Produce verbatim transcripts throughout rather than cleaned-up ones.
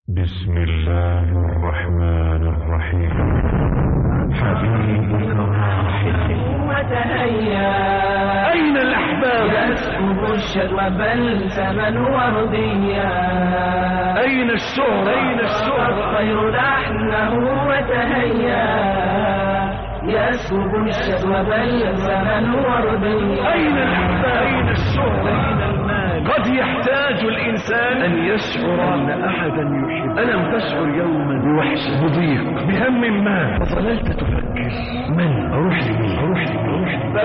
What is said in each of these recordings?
بسم الله الرحمن الرحيم. حبيبك راحل وتهيا أين الأحباب؟ يسكب الشر بلسما ورديا. أين الشهر؟ أين الشهر؟ الخير لحنه وتهيا يسكب الشر بلسما ورديا. أين الأحباب؟ أين الشهر؟ أين المال؟ قد يحتاج الإنسان أن يشعر أن أحدا يحب. ألم تشعر يوما بوحشة، بضيق، بهم ما فظللت تفكر من أروح لمين؟ أروح لمين؟ أروح لمين؟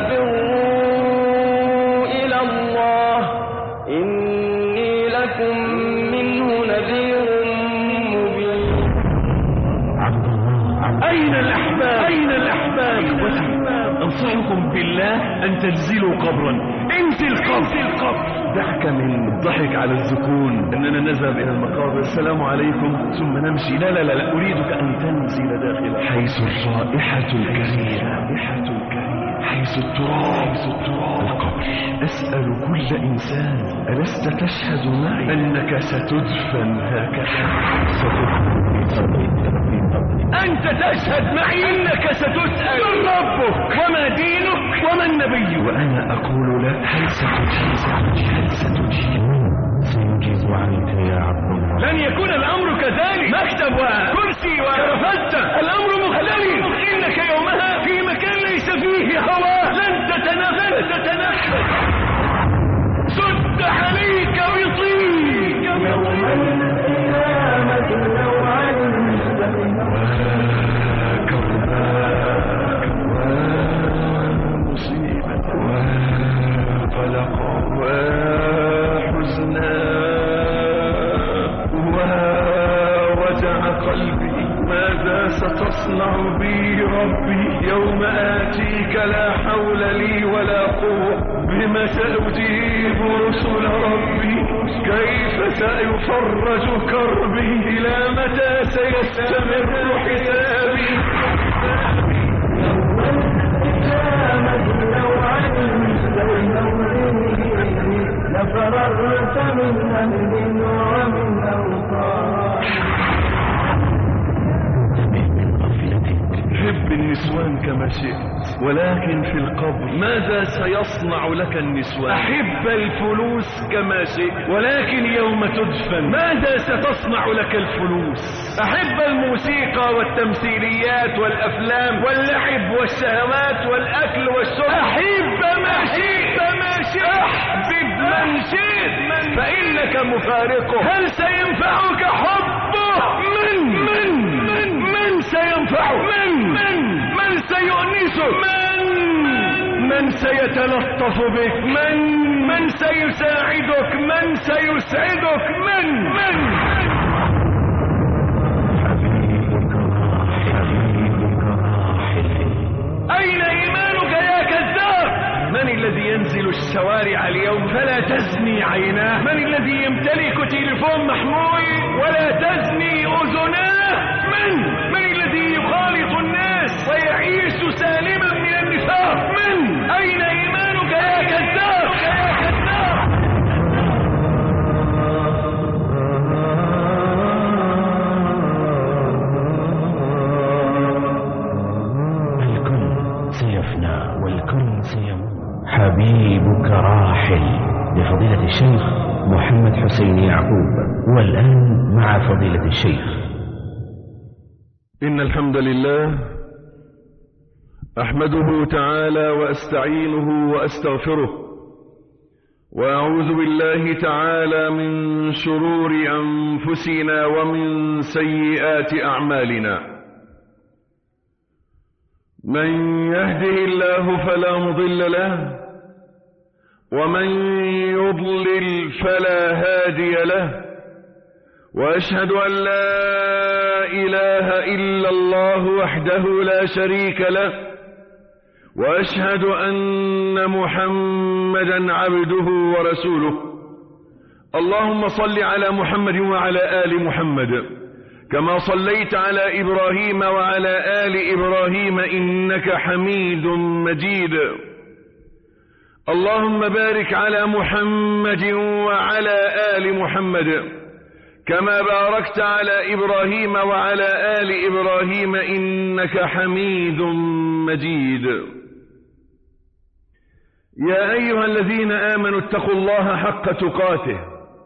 ففروا إلى الله إني لكم منه نذير مبين. عبد الله. أين الأحباب؟ أين الأحباب؟ أنصحكم بالله أن تنزلوا قبرا. انزل قبر القبر. دعك من الضحك على الذكون أننا نذهب إلى المقابر السلام عليكم ثم نمشي. لا لا لا, لا. أريدك أن تنزل داخل حيث الرائحة الكريمة، رائحة الكريمة، حيث التراب، حيث التراب القبر. أسأل كل إنسان ألست تشهد معي أنك ستدفن هكذا؟ أنت تشهد معي أنك ستسأل من ربك وما دينك وما النبي. وأنا أقول لك هل ستجيب؟ هل ستجيب؟ سيجيب عنك يا عبد الله. لن يكون الأمر كذلك. مكتب وكرسي وكرفتة، الأمر مختلف. إنك يومها في مكان ليس فيه هواء، لن تتنفس تتنفس. سد عليك بطيب يوم القيامة نوعا مصيبة وقلق وحزنا ووجع قلبي. ماذا ستصنع بي ربي يوم آتيك لا حول لي ولا قوة؟ بما سأجيب رسل ربي؟ كيف سيفرج كربي؟ إلى متى سيستمر حسابي؟ لفررت من أهل ومن أوطان. انتبه من غفلتك. حب النسوان كما شئت، ولكن في القبر ماذا سيصنع لك النسوان؟ أحب الفلوس كما شئت، ولكن يوم تدفن ماذا ستصنع لك الفلوس؟ أحب الموسيقى والتمثيليات والأفلام واللعب والشهوات والأكل والشرب. أحب ما شئت ما شئت، أحبب من شئت، فإنك مفارقه. هل سينفعك حبه؟ من من من من سينفعه؟ من من من سيؤنسك؟ من من سيتلطف بك؟ من من سيساعدك؟ من سيسعدك؟ من من حبيبك راحل. حبيبك راحل. أين إيمانك يا كذاب؟ من الذي ينزل الشوارع اليوم فلا تزني عيناه؟ من الذي يمتلك تليفون محمول ولا تزني أذناه؟ من من الذي يخالط الناس ويعيش سالما من النفاق؟ من أين إيمانك يا كذاب؟ الكل سيفنى والكل سيموت. حبيبك راحل لفضيلة الشيخ محمد حسين يعقوب. والآن مع فضيلة الشيخ. إن الحمد لله أحمده تعالى وأستعينه وأستغفره، وأعوذ بالله تعالى من شرور أنفسنا ومن سيئات أعمالنا. من يهده الله فلا مضل له، ومن يضلل فلا هادي له، وأشهد أن لا إله إلا الله وحده لا شريك له، وأشهد أن محمدا عبده ورسوله. اللهم صل على محمد وعلى آل محمد كما صليت على إبراهيم وعلى آل إبراهيم إنك حميد مجيد. اللهم بارك على محمد وعلى آل محمد كما باركت على إبراهيم وعلى آل إبراهيم إنك حميد مجيد. يا أيها الذين آمنوا اتقوا الله حق تقاته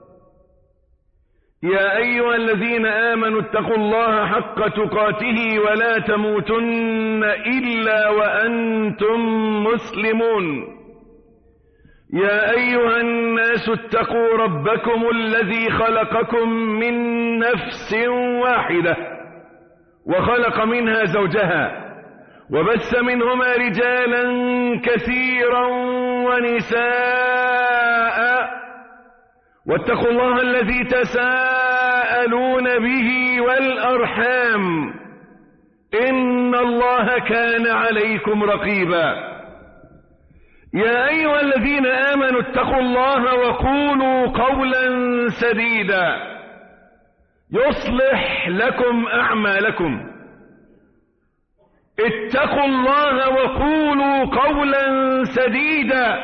يا أيها الذين آمنوا اتقوا الله حق تقاته ولا تموتن إلا وأنتم مسلمون. يا أيها الناس اتقوا ربكم الذي خلقكم من نفس واحدة وخلق منها زوجها وبث منهما رجالا كثيرا ونساء واتقوا الله الذي تساءلون به والأرحام إن الله كان عليكم رقيبا. يا أيها الذين آمنوا اتقوا الله وقولوا قولا سديدا يصلح لكم أعمالكم. اتقوا الله وقولوا قولا سديدا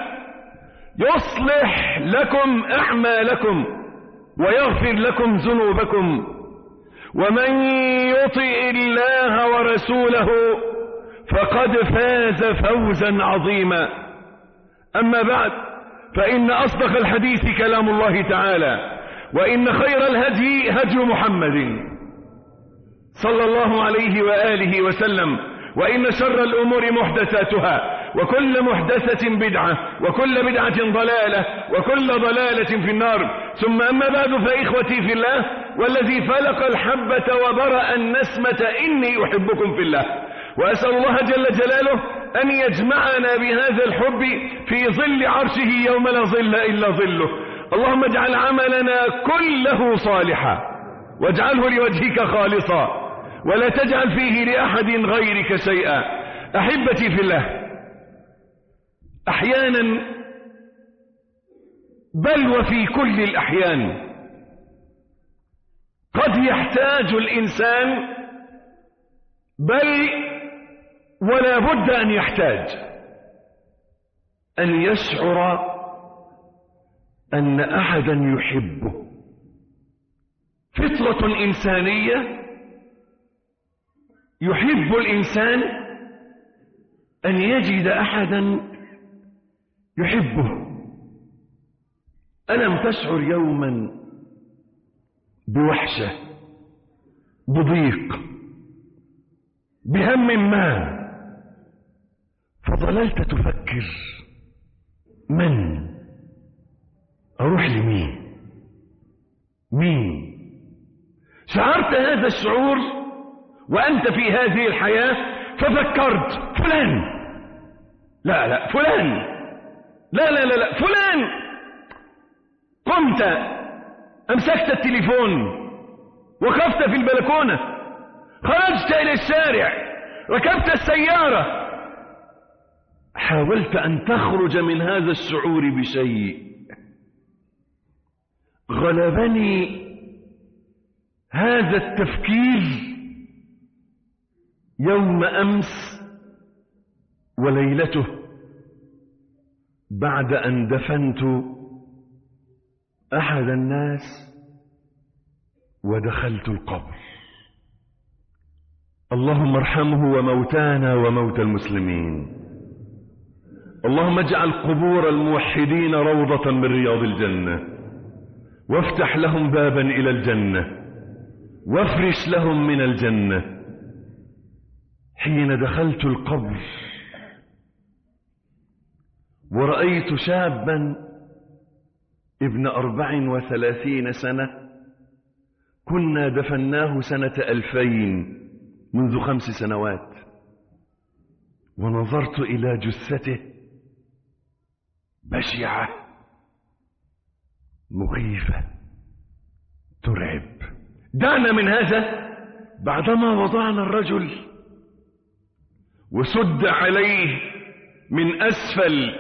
يصلح لكم أعمالكم ويغفر لكم ذنوبكم ومن يطع الله ورسوله فقد فاز فوزا عظيما. أما بعد فإن أصدق الحديث كلام الله تعالى وإن خير الهدي هدي محمد صلى الله عليه وآله وسلم وإن شر الأمور محدثاتها وكل محدثة بدعة وكل بدعة ضلالة وكل ضلالة في النار. ثم أما بعد فإخوتي في الله والذي فلق الحبة وبرأ النسمة إني أحبكم في الله وأسأل الله جل جلاله أن يجمعنا بهذا الحب في ظل عرشه يوم لا ظل إلا ظله. اللهم اجعل عملنا كله صالحا واجعله لوجهك خالصا ولا تجعل فيه لأحد غيرك شيئا. أحبتي في الله، أحيانا بل وفي كل الأحيان قد يحتاج الإنسان بل ولا بد أن يحتاج أن يشعر أن أحدا يحبه. فطرة إنسانية يحب الإنسان أن يجد أحدا يحبه. ألم تشعر يوما بوحشة، بضيق، بهم ما، فظللت تفكر من أروح لمين مين؟ شعرت هذا الشعور وأنت في هذه الحياة ففكرت فلان، لا لا فلان، لا لا لا, لا فلان. قمت أمسكت التليفون، وقفت في البلكونة، خرجت إلى الشارع، ركبت السيارة، حاولت أن تخرج من هذا الشعور بشيء. غلبني هذا التفكير يوم أمس وليلته بعد أن دفنت أحد الناس ودخلت القبر. اللهم ارحمه وموتانا وموتى المسلمين. اللهم اجعل قبور الموحدين روضة من رياض الجنة، وافتح لهم بابا إلى الجنة، وافرش لهم من الجنة. حين دخلت القبر ورأيت شابا ابن أربع وثلاثين سنة، كنا دفناه سنة ألفين منذ خمس سنوات، ونظرت إلى جثته بشعة مخيفة ترعب. دعنا من هذا. بعدما وضعنا الرجل وسد عليه من أسفل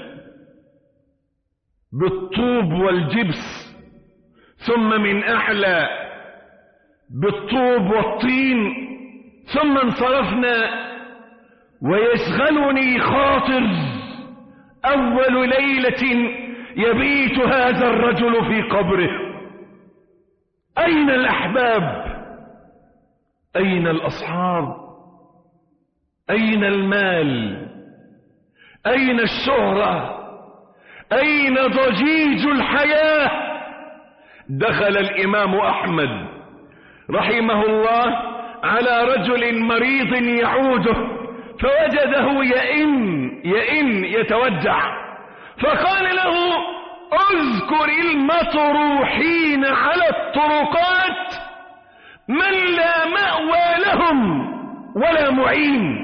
بالطوب والجبس، ثم من أعلى بالطوب والطين، ثم انصرفنا، ويشغلني خاطر أول ليلة يبيت هذا الرجل في قبره. أين الأحباب؟ أين الأصحاب؟ أين المال؟ أين الشهرة؟ أين ضجيج الحياة؟ دخل الإمام أحمد رحمه الله على رجل مريض يعوده فوجده يئن يئن يتوجع، فقال له: اذكر المطروحين على الطرقات من لا مأوى لهم ولا معين.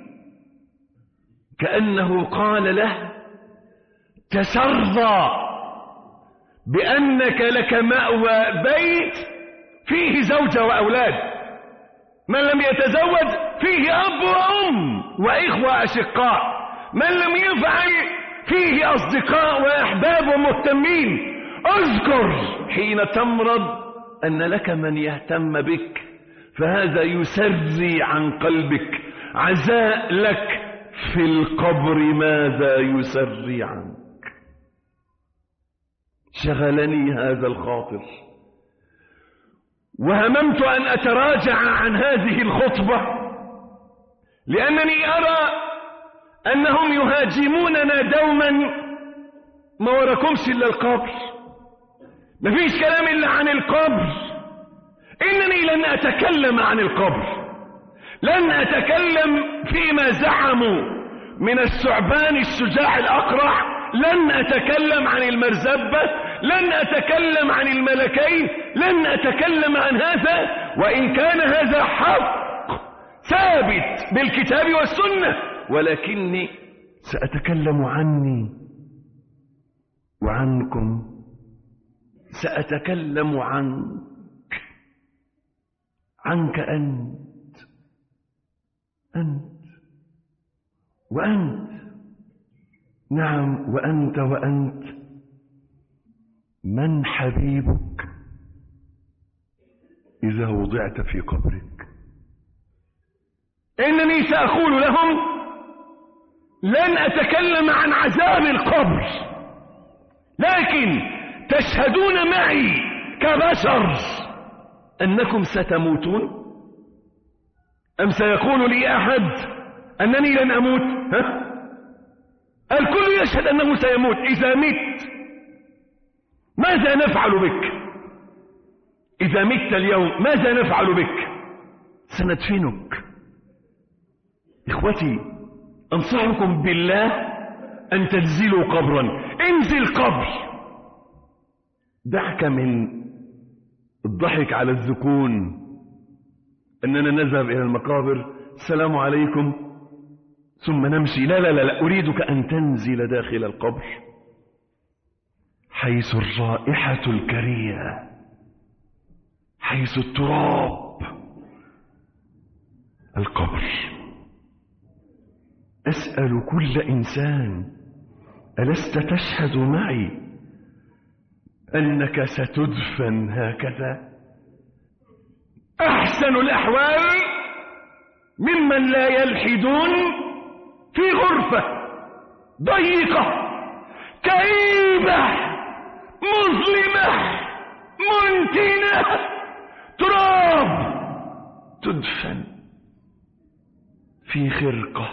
كأنه قال له: تسرى بأنك لك مأوى بيت فيه زوجة وأولاد، من لم يتزوج فيه أب وأم وإخوة أشقاء، من لم يفعل فيه أصدقاء وأحباب ومهتمين. اذكر حين تمرض أن لك من يهتم بك، فهذا يسري عن قلبك. عزاء لك في القبر ماذا يسري عنك؟ شغلني هذا الخاطر، وهممت أن أتراجع عن هذه الخطبة، لأنني أرى أنهم يهاجموننا دوما. ما وراكمش إلا القبر، مفيش كلام إلا عن القبر. إنني لن أتكلم عن القبر، لن أتكلم فيما زعموا من الثعبان الشجاع الأقرع، لن أتكلم عن المرزبة، لن أتكلم عن الملكين، لن أتكلم عن هذا، وإن كان هذا حق ثابت بالكتاب والسنة، ولكني سأتكلم عني وعنكم، سأتكلم عنك، عنك أنت، أنت وأنت، نعم وأنت وأنت. من حبيبك إذا وضعت في قبرك؟ إنني سأقول لهم: لن أتكلم عن عذاب القبر، لكن تشهدون معي كبشر أنكم ستموتون؟ أم سيقول لي أحد أنني لن أموت؟ ها؟ الكل يشهد أنه سيموت. إذا مت ماذا نفعل بك؟ إذا مت اليوم ماذا نفعل بك؟ سندفنك. إخوتي، أنصحكم بالله أن تنزلوا قبرا. انزل قبر، دعك من الضحك على الذكون أننا نذهب إلى المقابر، السلام عليكم، ثم نمشي. لا لا لا, لا. أريدك أن تنزل داخل القبر حيث الرائحة الكريهة، حيث التراب، القبر. أسأل كل إنسان: ألست تشهد معي أنك ستدفن هكذا؟ أحسن الأحوال ممن لا يلحدون في غرفة ضيقة كئيبة مظلمة منتنة تراب، تدفن في خرقة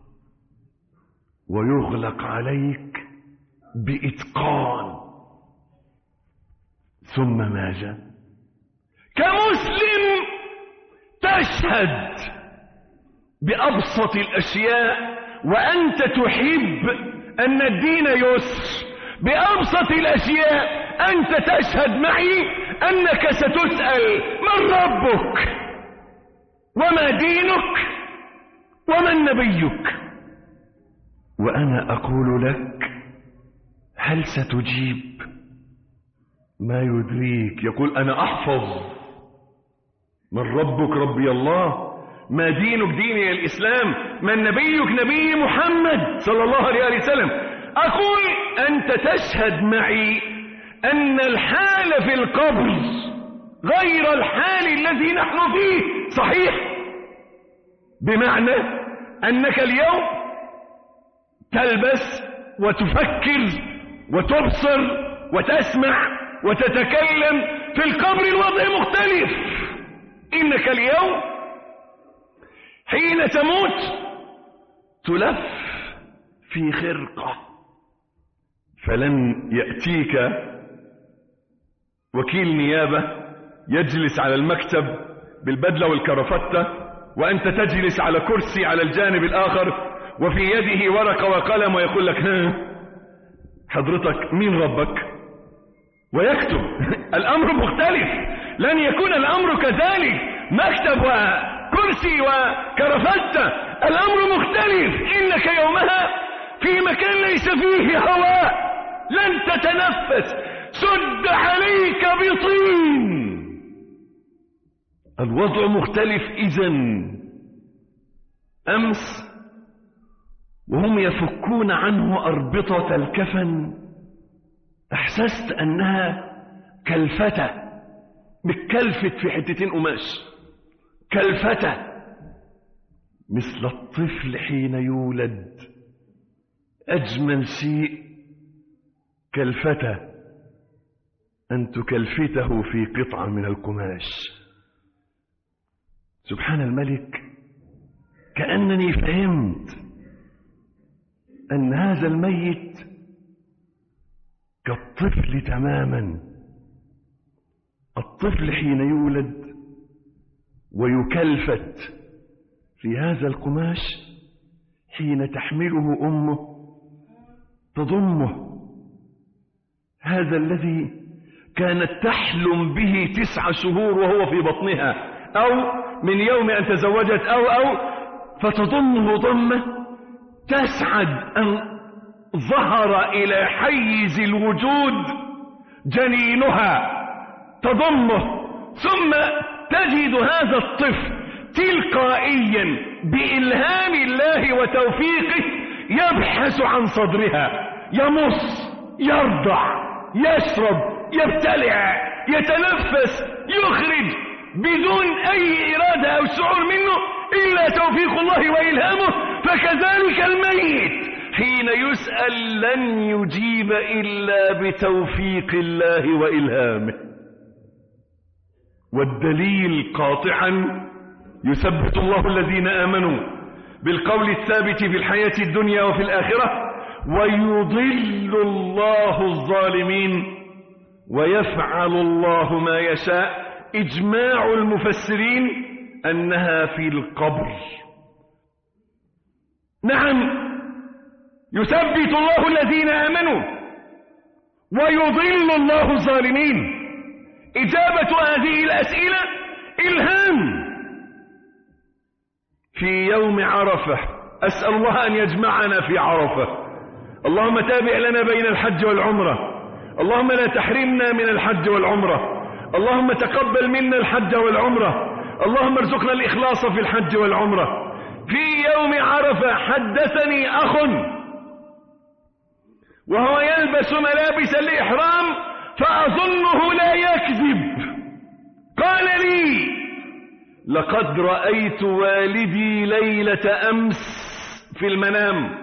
ويغلق عليك بإتقان. ثم ماذا؟ كمسلم تشهد بأبسط الأشياء وأنت تحب أن الدين يسر. بأبسط الأشياء أنت تشهد معي أنك ستسأل: من ربك؟ وما دينك؟ ومن نبيك؟ وأنا أقول لك: هل ستجيب؟ ما يدريك. يقول: أنا أحفظ. من ربك؟ ربي الله. ما دينك؟ ديني الإسلام. من نبيك؟ نبي محمد صلى الله عليه وسلم. أقول: أنت تشهد معي أن الحال في القبر غير الحال الذي نحن فيه. صحيح؟ بمعنى أنك اليوم تلبس وتفكر وتبصر وتسمع وتتكلم في القبر الوضع مختلف. إنك اليوم حين تموت تلف في خرقة، فلن يأتيك وكيل نيابة يجلس على المكتب بالبدلة والكرافتة وأنت تجلس على كرسي على الجانب الآخر وفي يده ورقة وقلم ويقول لك ها حضرتك مين ربك ويكتب. الأمر مختلف، لن يكون الأمر كذلك، مكتب وكرسي وكرافتة، الأمر مختلف. إنك يومها في مكان ليس فيه هواء، لن تتنفس، سد عليك بطين. الوضع مختلف. إذن أمس وهم يفكون عنه أربطة الكفن أحسست أنها كلفتة، بتكلفت في حتتين قماش، كلفتة مثل الطفل حين يولد، أجمل شيء كلفتة أن تكلفته في قطعة من القماش. سبحان الملك، كأنني فهمت أن هذا الميت كالطفل تماما. الطفل حين يولد ويكلفت في هذا القماش حين تحمله أمه تضمه، هذا الذي كانت تحلم به تسع شهور وهو في بطنها أو من يوم أن تزوجت أو أو فتضمه ضمة تسعد أن ظهر إلى حيز الوجود جنينها، تضمه، ثم تجد هذا الطفل تلقائيا بإلهام الله وتوفيقه يبحث عن صدرها، يمص، يرضع، يشرب، يبتلع، يتنفس، يخرج بدون أي إرادة أو شعور منه إلا توفيق الله وإلهامه. فكذلك الميت حين يسأل لن يجيب إلا بتوفيق الله وإلهامه. والدليل قاطعا يثبت الله الذين آمنوا بالقول الثابت في الحياة الدنيا وفي الآخرة، ويضل الله الظالمين ويفعل الله ما يشاء. إجماع المفسرين أنها في القبر. نعم، يثبت الله الذين آمنوا ويضل الله الظالمين. إجابة هذه الأسئلة إلهام. في يوم عرفة أسأل الله أن يجمعنا في عرفة. اللهم تابع لنا بين الحج والعمرة، اللهم لا تحرمنا من الحج والعمرة، اللهم تقبل منا الحج والعمرة، اللهم ارزقنا الإخلاص في الحج والعمرة. في يوم عرفة حدثني أخ وهو يلبس ملابس الإحرام فأظنه لا يكذب، قال لي لقد رأيت والدي ليلة أمس في المنام،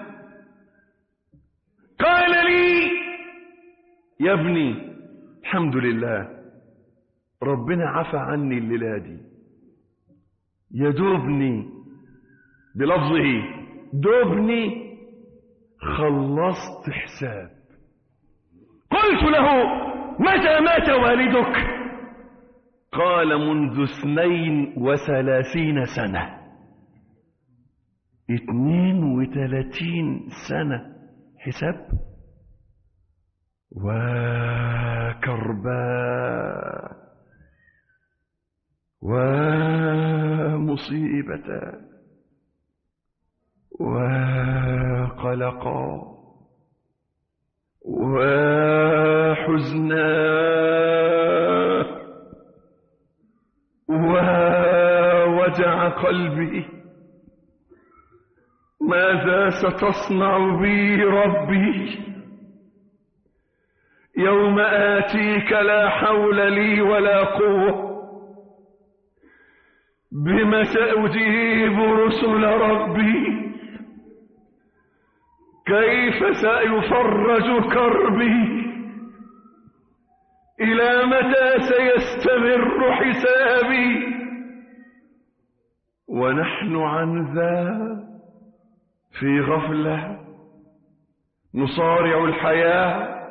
قال لي يا ابني الحمد لله ربنا عفى عني الليلة دي، يدوبني بلفظه دوبني خلصت حساب. قلت له متى مات والدك؟ قال منذ اثنين وثلاثين سنة. اثنين وثلاثين سنة حساب وكرباء ومصيبة وقلقا وحزنا ووجع قلبي. ماذا ستصنع بي ربي يوم آتيك لا حول لي ولا قوة؟ بم سأجيب رسل ربي؟ كيف سيفرج كربي إلى متى سيستمر حسابي ونحن عن ذا في غفلة نصارع الحياة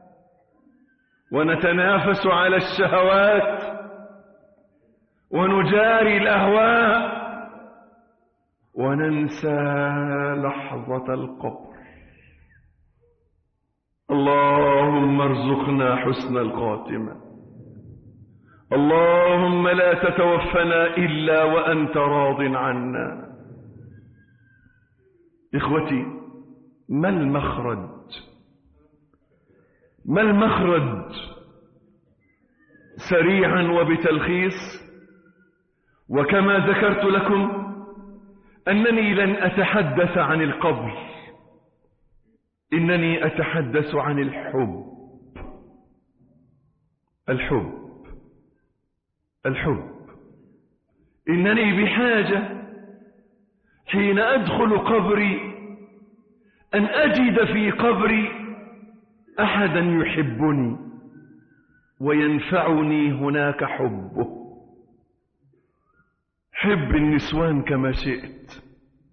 ونتنافس على الشهوات ونجاري الأهواء وننسى لحظة القبر. اللهم ارزقنا حسن الخاتمة. اللهم لا تتوفنا إلا وأنت راض عنا. إخوتي، ما المخرج ما المخرج سريعا وبتلخيص؟ وكما ذكرت لكم أنني لن أتحدث عن القبر، إنني أتحدث عن الحب. الحب الحب إنني بحاجة حين أدخل قبري أن أجد في قبري أحدا يحبني وينفعني هناك حبه. حب النسوان كما شئت،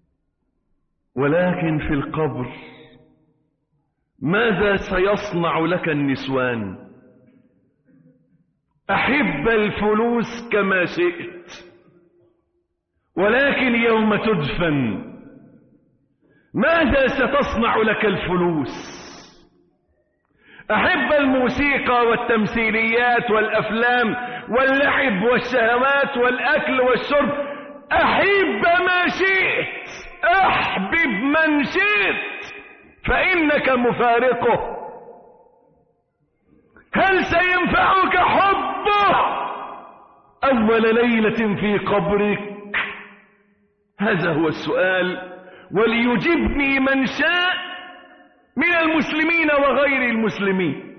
ولكن في القبر ماذا سيصنع لك النسوان؟ أحب الفلوس كما شئت، ولكن يوم تدفن ماذا ستصنع لك الفلوس؟ أحب الموسيقى والتمثيليات والأفلام واللعب والشهوات والأكل والشرب، أحب ما شئت، أحبب من شئت، فإنك مفارقه. هل سينفعك حبه أول ليلة في قبرك؟ هذا هو السؤال، وليجبني من شاء من المسلمين وغير المسلمين.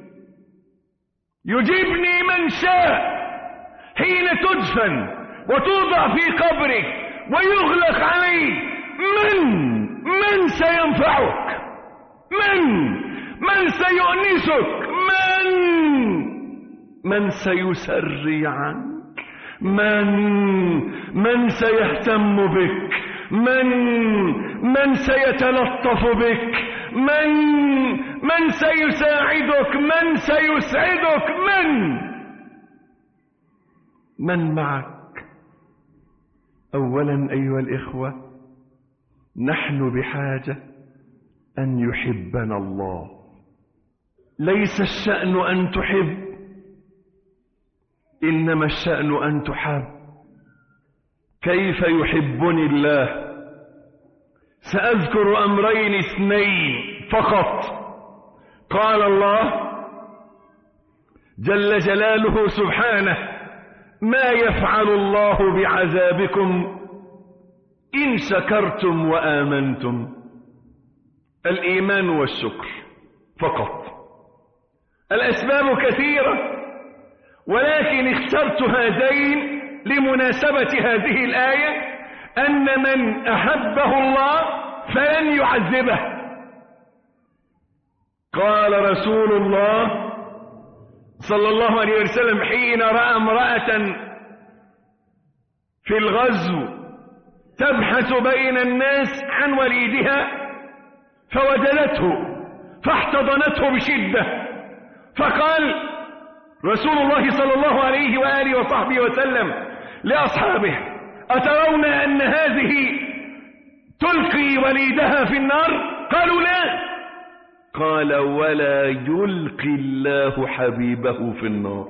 يجبني من شاء حين تدفن وتوضع في قبرك ويغلق عليه، من من سينفعك؟ من من سيؤنسك؟ من من سيسري عنك؟ من من سيهتم بك؟ من من سيتلطف بك؟ من من سيساعدك؟ من سيسعدك؟ من من معك؟ أولا أيها الإخوة، نحن بحاجة أن يحبنا الله. ليس الشأن أن تحب، إنما الشأن أن تحب. كيف يحبني الله؟ سأذكر أمرين اثنين فقط. قال الله جل جلاله سبحانه: ما يفعل الله بعذابكم إن شكرتم وآمنتم. الإيمان والشكر فقط. الأسباب كثيرة، ولكن اخترت هذين لمناسبة هذه الآية، أن من أحبه الله فلن يعذبه. قال رسول الله صلى الله عليه وسلم حين رأى امرأة في الغزو تبحث بين الناس عن وليدها فوجدته فاحتضنته بشدة، فقال رسول الله صلى الله عليه وآله وصحبه وسلم لأصحابه: أترون أن هذه تلقي وليدها في النار؟ قالوا لا. قال: ولا يلقي الله حبيبه في النار.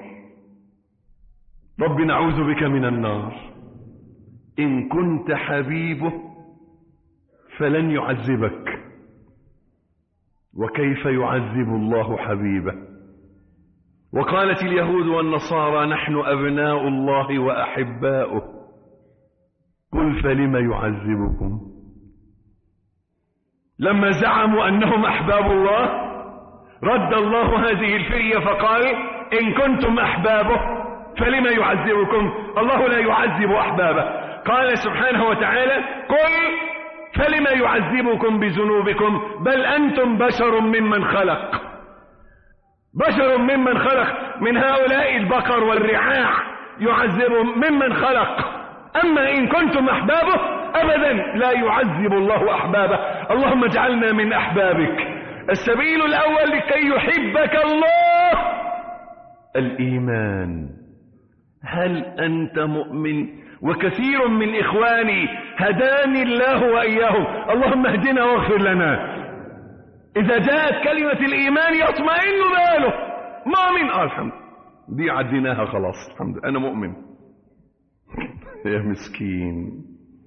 رب نعوذ بك من النار. إن كنت حبيبه فلن يعذبك، وكيف يعذب الله حبيبه؟ وقالت اليهود والنصارى: نحن أبناء الله وأحباؤه. قل فلم يعذبكم؟ لما زعموا أنهم أحباب الله رد الله هذه الفرية فقال: إن كنتم أحبابه فلم يعذبكم؟ الله لا يعذب أحبابه. قال سبحانه وتعالى: قل فلم يعذبكم بذنوبكم بل أنتم بشر ممن خلق. بشر ممن خلق، من هؤلاء البقر والرعاع يعذبهم ممن خلق. أما إن كنتم أحبابه أبدا لا يعذب الله أحبابه. اللهم اجعلنا من أحبابك. السبيل الأول لكي يحبك الله الإيمان. هل أنت مؤمن؟ وكثير من إخواني هداني الله وإياهم، اللهم اهدنا واغفر لنا، إذا جاءت كلمة الإيمان يطمئن باله. مؤمن، آه الحمد دي عديناها خلاص، الحمد أنا مؤمن. يا مسكين،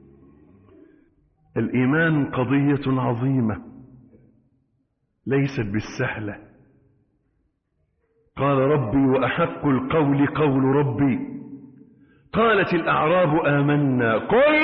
الإيمان قضية عظيمة ليست بالسهلة. قال ربي وأحق القول قول ربي، قالت الأعراب آمنا، قل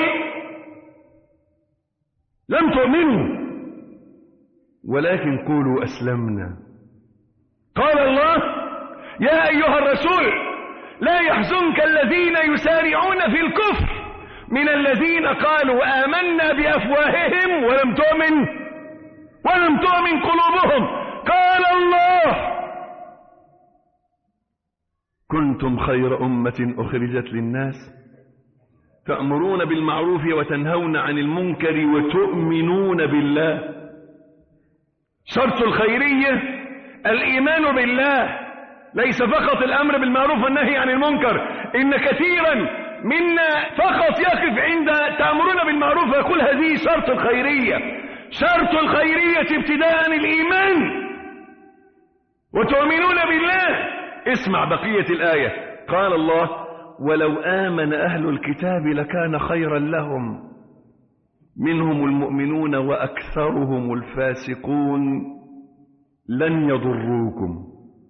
لم تؤمنوا ولكن قولوا أسلمنا. قال الله يا أيها الرسول لا يحزنك الذين يسارعون في الكفر من الذين قالوا آمنا بأفواههم ولم تؤمن ولم تؤمن قلوبهم. قال الله كنتم خير أمة أخرجت للناس تأمرون بالمعروف وتنهون عن المنكر وتؤمنون بالله. شرط الخيرية الإيمان بالله، ليس فقط الأمر بالمعروف والنهي عن المنكر. إن كثيرا منا فقط يقف عند تأمرون بالمعروف ويقول هذه شرط الخيرية. شرط الخيرية ابتداء الإيمان وتؤمنون بالله. اسمع بقية الآية. قال الله ولو آمن أهل الكتاب لكان خيرا لهم منهم المؤمنون وأكثرهم الفاسقون لن يضروكم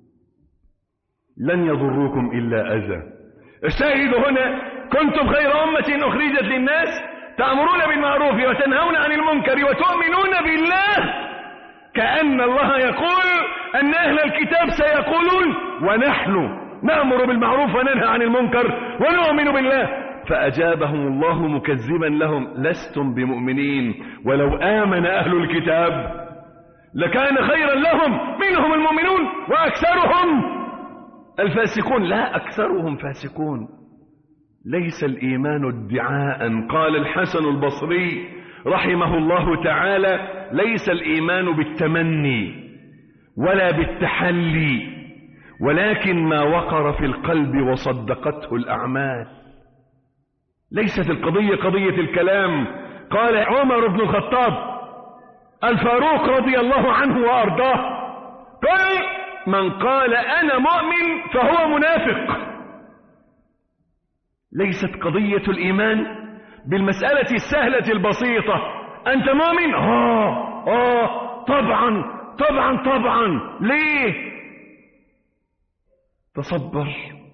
لن يضروكم إلا أذى. الشاهد هنا كنتم خير أمة أخرجت للناس تأمرون بالمعروف وتنهون عن المنكر وتؤمنون بالله. كأن الله يقول أن أهل الكتاب سيقولون ونحن نأمر بالمعروف وننهى عن المنكر ونؤمن بالله. فأجابهم الله مكذبا لهم لستم بمؤمنين ولو آمن أهل الكتاب لكان خيرا لهم منهم المؤمنون وأكثرهم الفاسقون. لا، أكثرهم فاسقون. ليس الإيمان ادعاء. قال الحسن البصري رحمه الله تعالى ليس الإيمان بالتمني ولا بالتحلي ولكن ما وقر في القلب وصدقته الأعمال. ليست القضية قضية الكلام. قال عمر بن الخطاب الفاروق رضي الله عنه وأرضاه قال من قال أنا مؤمن فهو منافق. ليست قضية الإيمان بالمسألة السهلة البسيطة. أنت مؤمن؟ آه آه طبعا طبعا طبعا. ليه؟ تصبر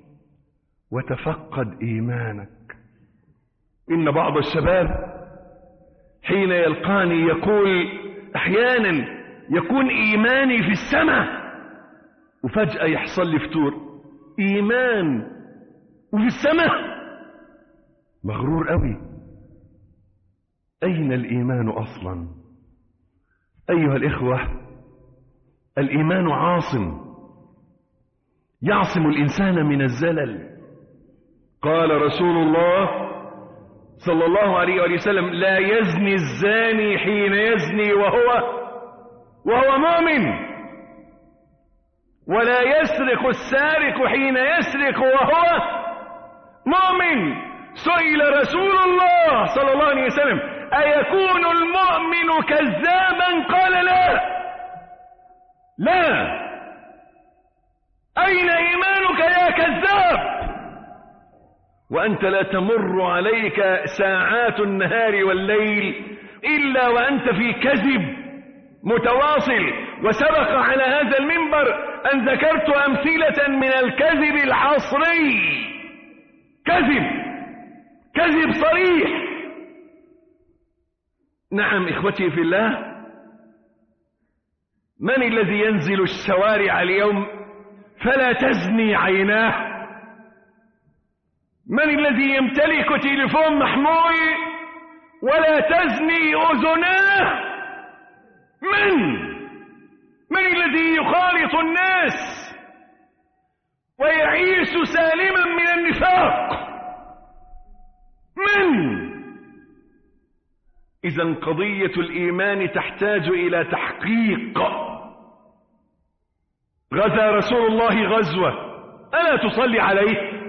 وتفقد إيمانك. إن بعض الشباب حين يلقاني يقول أحيانا يكون إيماني في السماء وفجأة يحصل لي فتور. إيمان وفي السماء؟ مغرور قوي. أين الإيمان أصلا؟ أيها الإخوة، الإيمان عاصم يعصم الإنسان من الزلل. قال رسول الله صلى الله عليه وسلم لا يزني الزاني حين يزني وهو وهو مؤمن ولا يسرق السارق حين يسرق وهو مؤمن. سئل رسول الله صلى الله عليه وسلم أيكون المؤمن كذابا؟ قال لا لا. أين إيمانك يا كذاب؟ وأنت لا تمر عليك ساعات النهار والليل إلا وأنت في كذب متواصل. وسبق على هذا المنبر أن ذكرت أمثلة من الكذب العصري. كذب كذب صريح. نعم إخوتي في الله، من الذي ينزل الشوارع اليوم فلا تزني عيناه؟ من الذي يمتلك تليفون محمول ولا تزني أذناه؟ من من الذي يخالط الناس ويعيش سالما من النفاق؟ من؟ إذن قضية الإيمان تحتاج إلى تحقيق. غزا رسول الله غزوة، ألا تصلي عليه؟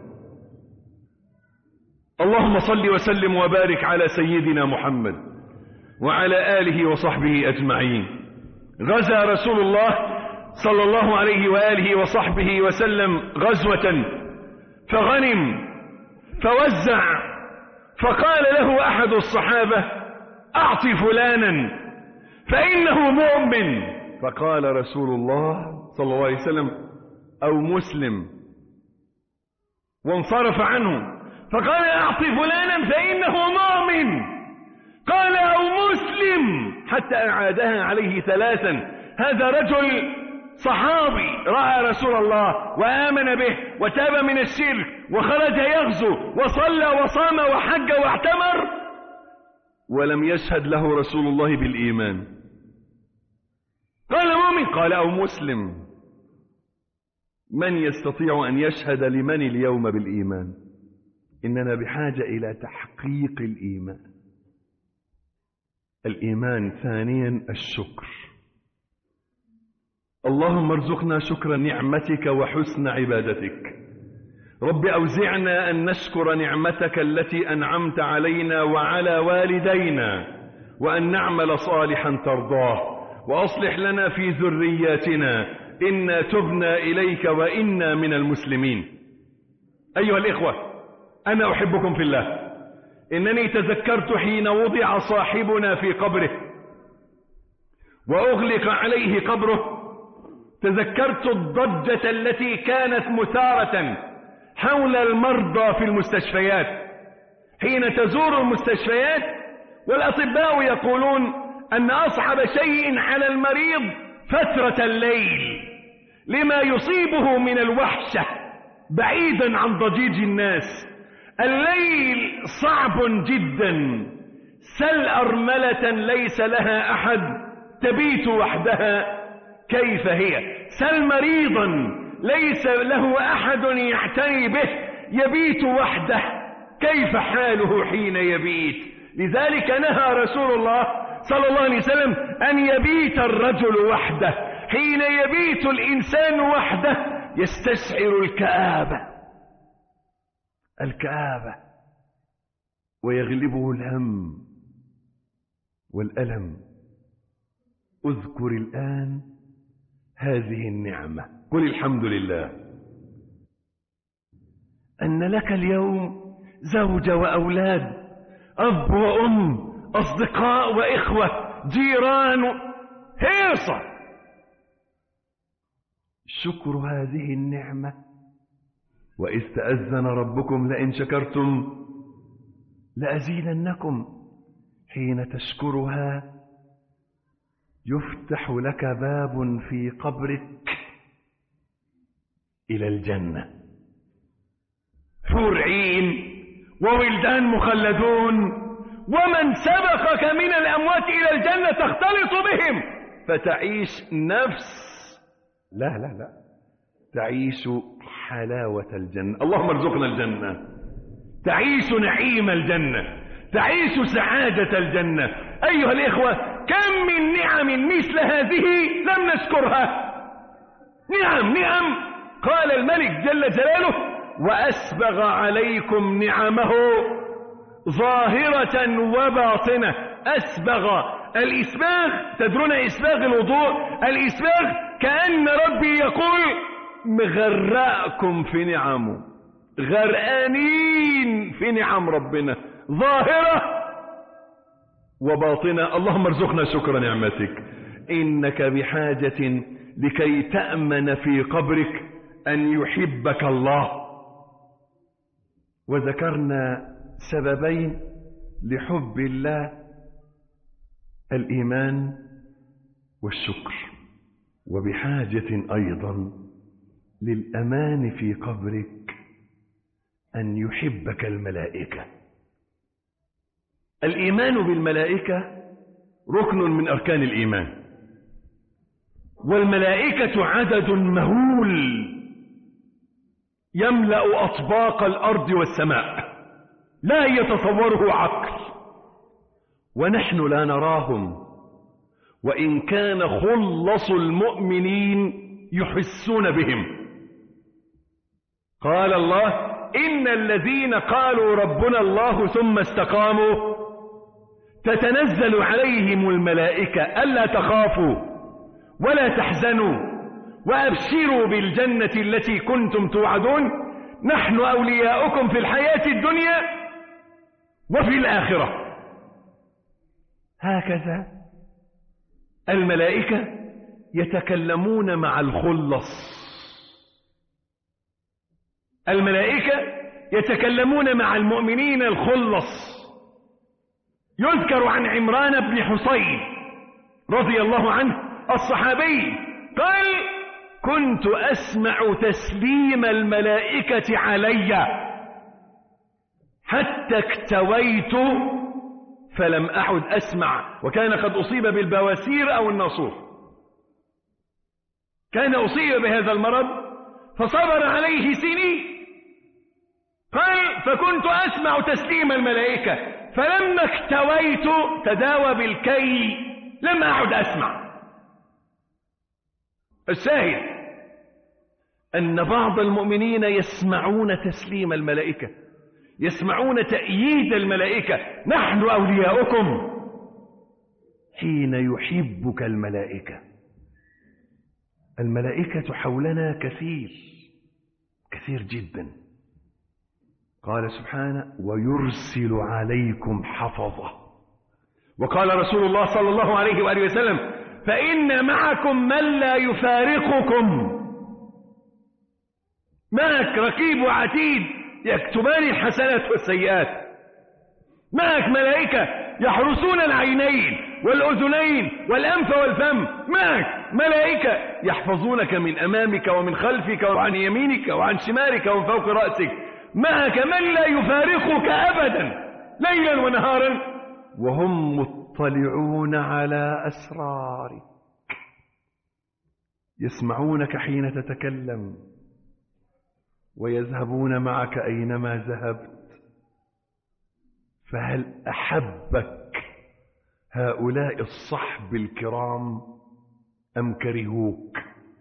اللهم صل وسلم وبارك على سيدنا محمد وعلى آله وصحبه أجمعين. غزا رسول الله صلى الله عليه وآله وصحبه وسلم غزوة فغنم فوزع، فقال له أحد الصحابة: أعط فلانا فإنه مؤمن. فقال رسول الله صلى الله عليه وسلم: أو مسلم، وانصرف عنه. فقال: أعط فلانا فإنه مؤمن. قال: أو مسلم، حتى أعادها عليه ثلاثا. هذا رجل صحابي رأى رسول الله وآمن به وتاب من الشرك وخرج يغزو وصلى وصام وحج واعتمر، ولم يشهد له رسول الله بالإيمان. قال: مؤمن. قال: أو مسلم. من يستطيع أن يشهد لمن اليوم بالإيمان؟ إننا بحاجة إلى تحقيق الإيمان. الإيمان. ثانيا الشكر. اللهم ارزقنا شكر نعمتك وحسن عبادتك. رب أوزعنا أن نشكر نعمتك التي أنعمت علينا وعلى والدينا، وأن نعمل صالحا ترضاه، وأصلح لنا في ذرياتنا، إنا تبنا إليك وإنا من المسلمين. أيها الإخوة، أنا أحبكم في الله. إنني تذكرت حين وضع صاحبنا في قبره وأغلق عليه قبره، تذكرت الضجة التي كانت مثارة حول المرضى في المستشفيات. حين تزور المستشفيات والأطباء يقولون أن أصعب شيء على المريض فترة الليل لما يصيبه من الوحشة بعيدا عن ضجيج الناس. الليل صعب جدا. سل أرملة ليس لها أحد تبيت وحدها كيف هي؟ سل مريضا ليس له أحد يعتني به يبيت وحده كيف حاله حين يبيت؟ لذلك نهى رسول الله صلى الله عليه وسلم أن يبيت الرجل وحده. حين يبيت الإنسان وحده يستشعر الكآبة الكآبة ويغلبه الهم والألم. اذكر الآن هذه النعمة، قل الحمد لله أن لك اليوم زوجة وأولاد، أب وأم، أصدقاء وإخوة، جيران، هيصة. شكر هذه النعمة. وإذ تأذن ربكم لئن شكرتم لأزيدنكم. حين تشكرها يفتح لك باب في قبرك إلى الجنة، حور عين وولدان مخلدون، ومن سبقك من الأموات إلى الجنة تختلط بهم فتعيش نفس لا لا لا تعيش حلاوة الجنة. اللهم ارزقنا الجنة. تعيش نعيم الجنة، تعيش سعادة الجنة. أيها الإخوة، كم من نعم مثل هذه لم نشكرها. نعم نعم قال الملك جل جلاله: وأسبغ عليكم نعمه ظاهرة وباطنة. أسبغ، الإسباغ، تدرون إسباغ الوضوء؟ الإسباغ كأن ربي يقول مغرقكم في نعمه، غرقانين في نعم ربنا، ظاهرة وباطنة. اللهم ارزقنا شكر نعمتك. إنك بحاجة لكي تأمن في قبرك أن يحبك الله. وذكرنا سببين لحب الله: الإيمان والشكر. وبحاجة أيضا للأمان في قبرك أن يحبك الملائكة. الإيمان بالملائكة ركن من أركان الإيمان، والملائكة عدد مهول يملأ أطباق الأرض والسماء لا يتصوره عقل، ونحن لا نراهم، وإن كان خلص المؤمنين يحسون بهم. قال الله: إن الذين قالوا ربنا الله ثم استقاموا تتنزل عليهم الملائكة ألا تخافوا ولا تحزنوا وأبشروا بالجنة التي كنتم توعدون، نحن أولياؤكم في الحياة الدنيا وفي الآخرة. هكذا الملائكة يتكلمون مع الخلص، الملائكة يتكلمون مع المؤمنين الخلص. يذكر عن عمران بن حصين رضي الله عنه الصحابي قال: كنت أسمع تسليم الملائكة علي حتى اكتويت فلم أعد أسمع، وكان قد أصيب بالبواسير أو الناصور، كان أصيب بهذا المرض فصبر عليه سنين. قال: فكنت أسمع تسليم الملائكة فلما اكتويت تداوى بالكي لم أعد أسمع. الشاهد أن بعض المؤمنين يسمعون تسليم الملائكة، يسمعون تأييد الملائكة: نحن أولياؤكم، حين يحبك الملائكة. الملائكة حولنا كثير كثير جدا. قال سبحانه: ويرسل عليكم حفظة. وقال رسول الله صلى الله عليه وآله وسلم: فإن معكم من لا يفارقكم. معك رقيب وعتيد يكتبان الحسنات والسيئات، معك ملائكة يحرسون العينين والأذنين والأنف والفم، معك ملائكة يحفظونك من أمامك ومن خلفك وعن يمينك وعن شمالك ومن فوق رأسك، معك من لا يفارقك أبدا ليلا ونهارا وهم مطلعون على أسرارك، يسمعونك حين تتكلم ويذهبون معك أينما ذهبت. فهل أحبك هؤلاء الصحب الكرام أم كرهوك؟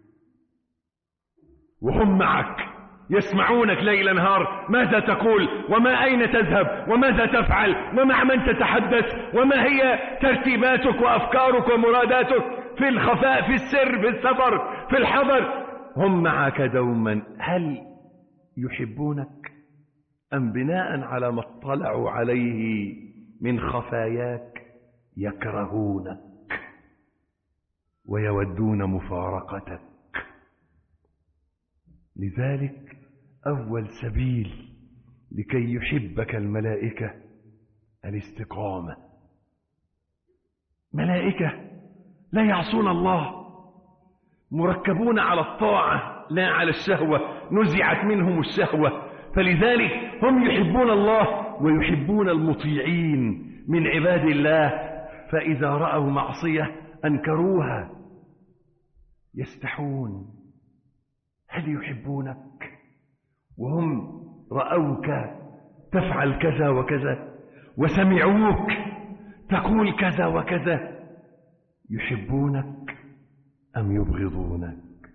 وهم معك يسمعونك ليل نهار، ماذا تقول وما أين تذهب وماذا تفعل ومع من تتحدث وما هي ترتيباتك وأفكارك ومراداتك في الخفاء في السر في السفر في الحضر. هم معك دوما. هل يحبونك أم بناء على ما اطلعوا عليه من خفاياك يكرهونك ويودون مفارقتك؟ لذلك أول سبيل لكي يحبك الملائكة الاستقامة. ملائكة لا يعصون الله، مركبون على الطاعة لا على الشهوة، نزعت منهم الشهوة، فلذلك هم يحبون الله ويحبون المطيعين من عباد الله، فإذا رأوا معصية أنكروها يستحون. هل يحبونك وهم رأوك تفعل كذا وكذا وسمعوك تقول كذا وكذا؟ يحبونك أم يبغضونك؟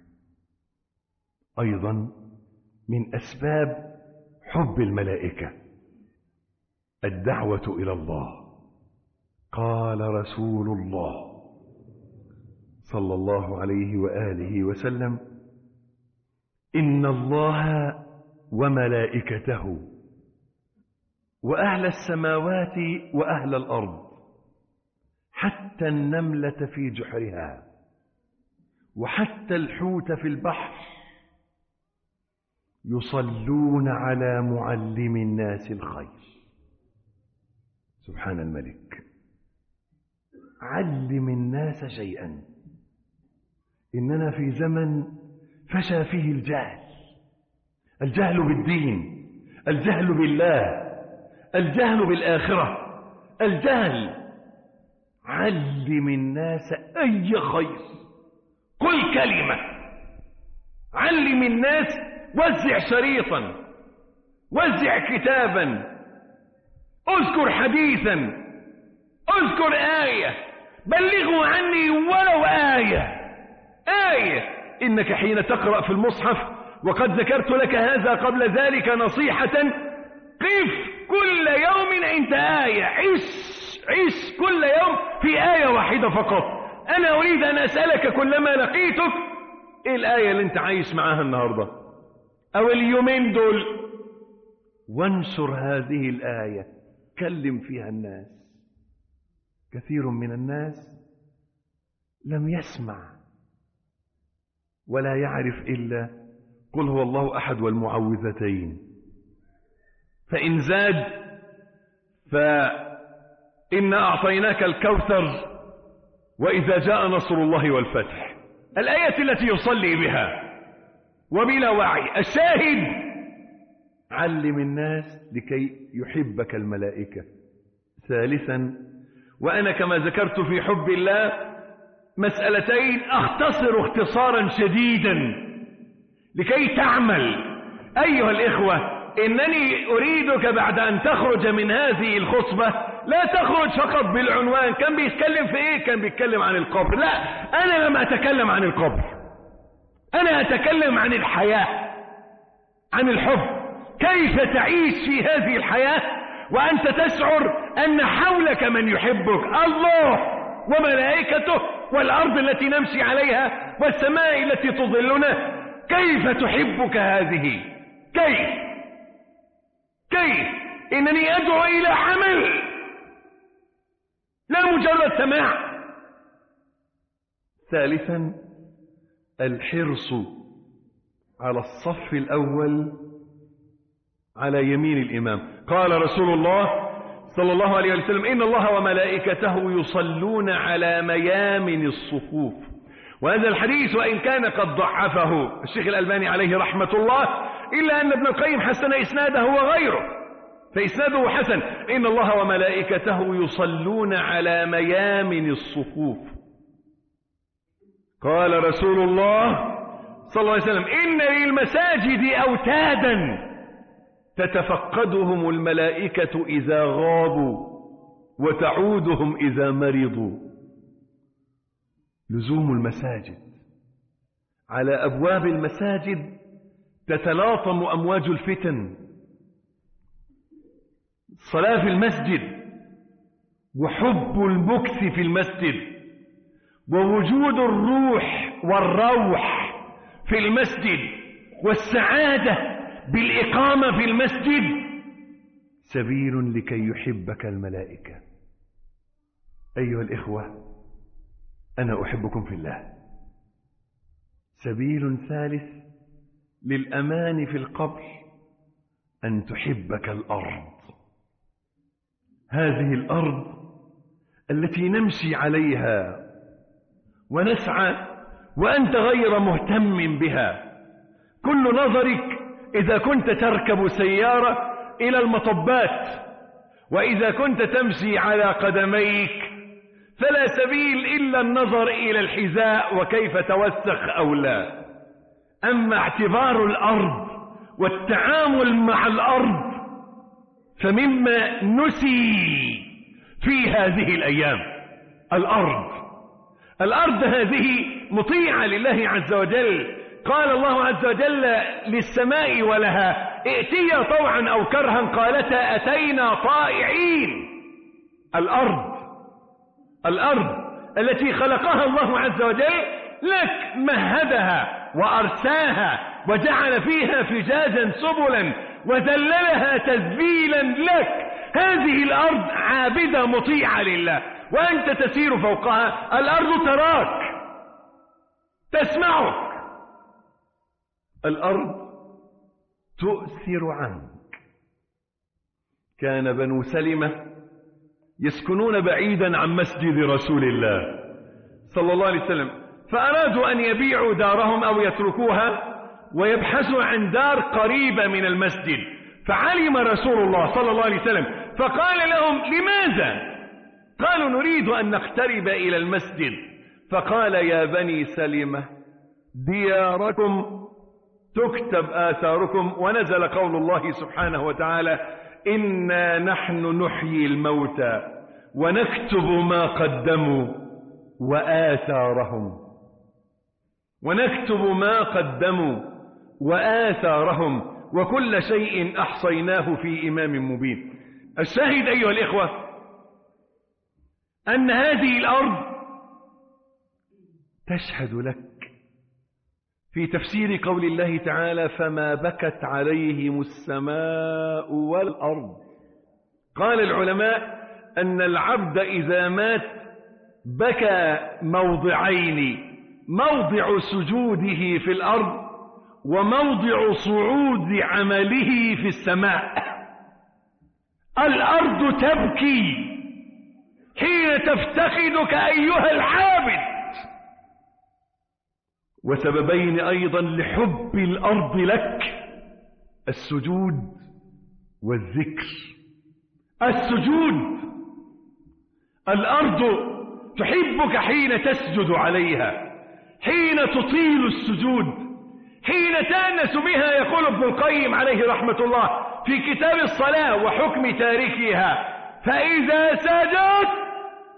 أيضا من أسباب حب الملائكة الدعوة إلى الله. قال رسول الله صلى الله عليه وآله وسلم: إن الله وملائكته وأهل السماوات وأهل الأرض حتى النملة في جحرها وحتى الحوت في البحر يصلون على معلم الناس الخير. سبحان الملك. علم الناس شيئا. إننا في زمن فشى فيه الجهل، الجهل بالدين، الجهل بالله، الجهل بالآخرة، الجهل. علم الناس أي خير، قل كلمة، علم الناس وزع شريطا، وزع كتابا، اذكر حديثا، اذكر آية، بلغوا عني ولو آية. آية. إنك حين تقرأ في المصحف، وقد ذكرت لك هذا قبل ذلك نصيحة، قف كل يوم عند آية، عش عش كل يوم في آية واحدة فقط. أنا أريد أن أسألك كلما لقيتك، إيه الآية اللي أنت عايش معاها النهاردة أو اليومين دول؟ وانشر هذه الآية، كلم فيها الناس. كثير من الناس لم يسمع ولا يعرف إلا قل هو الله أحد والمعوذتين، فإن زاد فإن أعطيناك الكوثر وإذا جاء نصر الله والفتح، الآية التي يصلي بها وبلا وعي. الشاهد علم الناس لكي يحبك الملائكة. ثالثا، وأنا كما ذكرت في حب الله مسألتين أختصر اختصارا شديدا لكي تعمل. أيها الإخوة، إنني أريدك بعد أن تخرج من هذه الخطبة لا تخرج فقط بالعنوان. كان بيتكلم في إيه؟ كان بيتكلم عن القبر. لا، أنا لم أتكلم عن القبر، أنا أتكلم عن الحياة، عن الحب. كيف تعيش في هذه الحياة وأنت تشعر أن حولك من يحبك، الله وملائكته والأرض التي نمشي عليها والسماء التي تظلنا. كيف تحبك هذه؟ كيف كيف إنني أدعو إلى عمل لا مجرد سماع. ثالثا، الحرص على الصف الأول على يمين الإمام. قال رسول الله صلى الله عليه وسلم: إن الله وملائكته يصلون على ميامن الصفوف. وهذا الحديث وإن كان قد ضعفه الشيخ الألباني عليه رحمة الله، إلا أن ابن القيم حسن إسناده وغيره، فإسناده حسن. إن الله وملائكته يصلون على ميامن الصفوف. قال رسول الله صلى الله عليه وسلم: إن للمساجد أوتادا تتفقدهم الملائكة إذا غابوا وتعودهم إذا مرضوا. لزوم المساجد. على أبواب المساجد تتلاطم أمواج الفتن. الصلاة في المسجد وحب المكث في المسجد ووجود الروح والروح في المسجد والسعادة بالإقامة في المسجد سبيل لكي يحبك الملائكة. أيها الإخوة، أنا أحبكم في الله. سبيل ثالث للأمان في القبر أن تحبك الأرض، هذه الأرض التي نمشي عليها ونسعى وأنت غير مهتم بها. كل نظرك إذا كنت تركب سيارة إلى المطبات، وإذا كنت تمشي على قدميك فلا سبيل إلا النظر إلى الحذاء وكيف توسخ أو لا. أما اعتبار الأرض والتعامل مع الأرض فمما نسي في هذه الأيام. الأرض الأرض هذه مطيعة لله عز وجل. قال الله عز وجل للسماء ولها: ائتيا طوعا أو كرها قالتا أتينا طائعين. الأرض الأرض التي خلقها الله عز وجل لك، مهدها وأرساها وجعل فيها فجاجا سبلا وذللها تذليلا لك. هذه الأرض عابدة مطيعة لله، وأنت تسير فوقها. الأرض تراك، تسمعك. الأرض تؤثر عنك. كان بنو سلمة يسكنون بعيدا عن مسجد رسول الله صلى الله عليه وسلم، فأرادوا أن يبيعوا دارهم أو يتركوها ويبحثوا عن دار قريبة من المسجد. فعلم رسول الله صلى الله عليه وسلم فقال لهم: لماذا؟ قالوا: نريد أن نقترب إلى المسجد. فقال: يا بني سلمة، دياركم تكتب آثاركم. ونزل قول الله سبحانه وتعالى إنا نحن نحيي الموتى ونكتب ما قدموا وآثارهم ونكتب ما قدموا وآثارهم وكل شيء أحصيناه في إمام مبين. الشاهد أيها الإخوة أن هذه الأرض تشهد لك. في تفسير قول الله تعالى فما بكت عليهم السماء والأرض، قال العلماء أن العبد إذا مات بكى موضعين: موضع سجوده في الأرض وموضع صعود عمله في السماء. الأرض تبكي حين تفتقدك أيها العابد، وسببين أيضا لحب الأرض لك: السجود والذكر. السجود، الأرض تحبك حين تسجد عليها، حين تطيل السجود، حين تأنس بها. يقول ابن القيم عليه رحمة الله في كتاب الصلاة وحكم تاركها: فإذا سجدت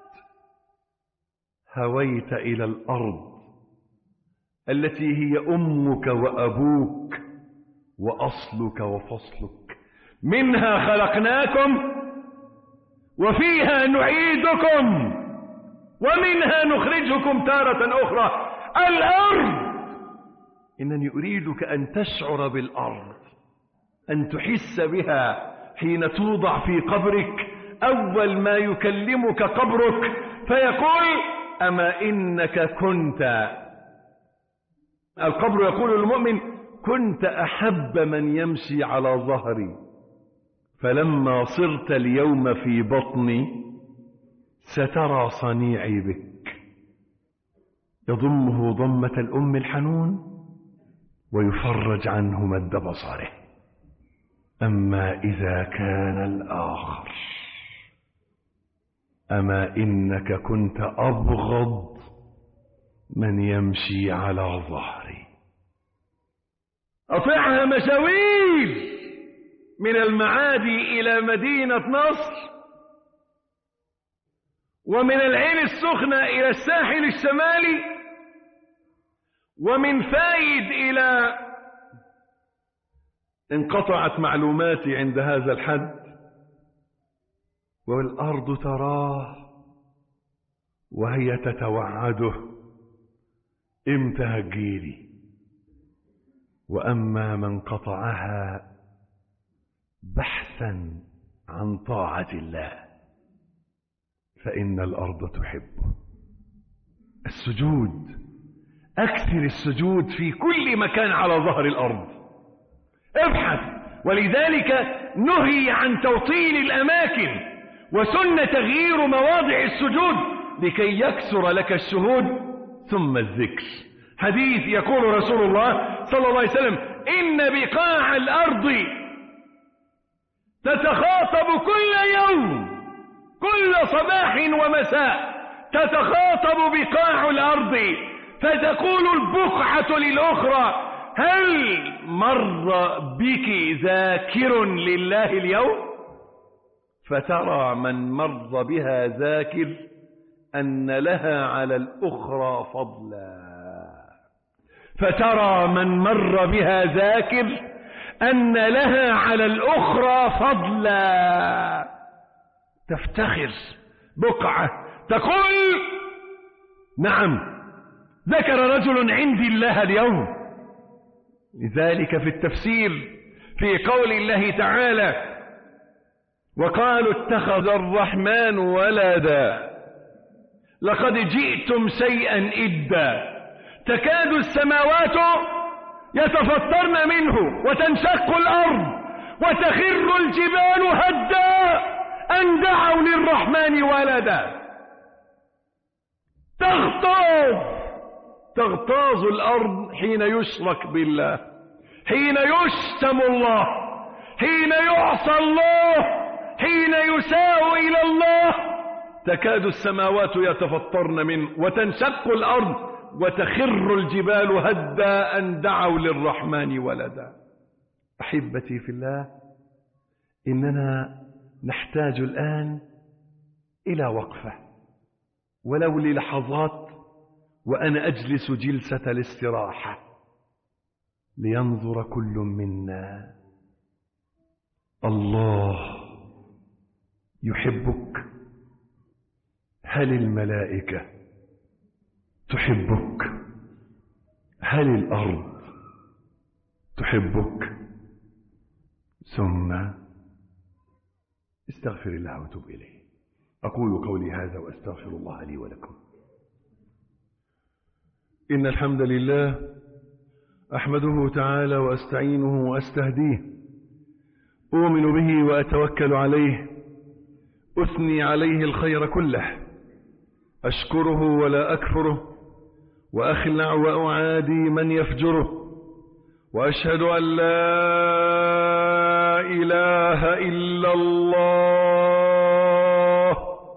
هويت إلى الأرض التي هي أمك وأبوك وأصلك وفصلك، منها خلقناكم وفيها نعيدكم ومنها نخرجكم تارة أخرى. الأرض، إنني أريدك أن تشعر بالأرض، أن تحس بها حين توضع في قبرك. أول ما يكلمك قبرك فيقول أما إنك كنت، القبر يقول للمؤمن كنت أحب من يمشي على ظهري، فلما صرت اليوم في بطني سترى صنيعي بك. يضمه ضمة الأم الحنون ويفرج عنه مد بصره. أما إذا كان الآخر أما إنك كنت أبغض من يمشي على ظهري. أطعها مشاوير من المعادي إلى مدينة نصر، ومن العين السخنة إلى الساحل الشمالي، ومن فايد إلى، انقطعت معلوماتي عند هذا الحد، والأرض تراه وهي تتوعده امتى هتجيلي. وأما من قطعها بحثا عن طاعة الله فإن الأرض تحبه. السجود، أكثر السجود في كل مكان على ظهر الأرض، ابحث. ولذلك نهي عن توطين الأماكن، وسن تغيير مواضع السجود لكي يكسر لك الشهود. ثم الذكر، حديث يقول رسول الله صلى الله عليه وسلم إن بقاع الأرض تتخاطب كل يوم، كل صباح ومساء تتخاطب بقاع الأرض، فتقول البقعة للأخرى هل مر بك ذاكر لله اليوم؟ فترى من مر بها ذاكر أن لها على الأخرى فضلا، فترى من مر بها ذاكر أن لها على الأخرى فضلا، تفتخر بقعة تقول نعم ذكر رجل عندي الله اليوم. لذلك في التفسير في قول الله تعالى وقالوا اتخذ الرحمن ولدا لقد جئتم شيئا إدا تكاد السماوات يتفطرن منه وتنشق الأرض وتخر الجبال هدا أن دعوا للرحمن ولدا. تغتاظ تغتاظ الأرض حين يشرك بالله، حين يشتم الله، حين يعصى الله، حين يساء إلى الله. تكاد السماوات يتفطرن منه وتنشق الأرض وتخر الجبال هدا أن دعوا للرحمن ولدا. أحبتي في الله، إننا نحتاج الآن إلى وقفة ولو للحظات، وأنا أجلس جلسة الاستراحة لينظر كل منا الله يحبك. هل الملائكة تحبك؟ هل الأرض تحبك؟ ثم استغفر الله وتوب إليه. أقول قولي هذا وأستغفر الله لي ولكم. إن الحمد لله أحمده تعالى وأستعينه وأستهديه، أؤمن به وأتوكل عليه، أثني عليه الخير كله، أشكره ولا أكفره، وأخلع وأعادي من يفجره، وأشهد أن لا إله إلا الله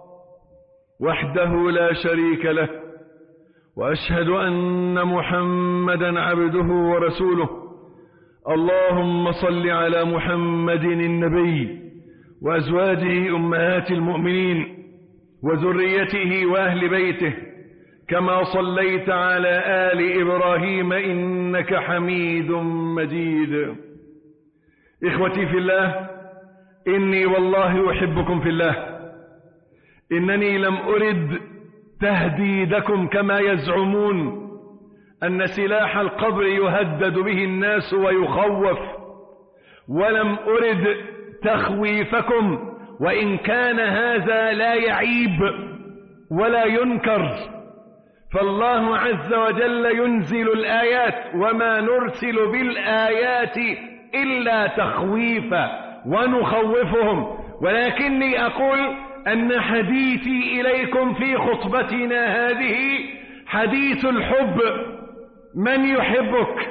وحده لا شريك له، وأشهد أن محمدا عبده ورسوله. اللهم صل على محمد النبي وأزواجه أمهات المؤمنين وذريته وأهل بيته، كما صليت على آل إبراهيم إنك حميد مجيد. إخوتي في الله، إني والله أحبكم في الله. إنني لم أرد تهديدكم كما يزعمون أن سلاح القبر يهدد به الناس ويخوف، ولم أرد تخويفكم، وإن كان هذا لا يعيب ولا ينكر، فالله عز وجل ينزل الآيات، وما نرسل بالآيات إلا تخويفا ونخوفهم. ولكني أقول أن حديثي إليكم في خطبتنا هذه حديث الحب. من يحبك؟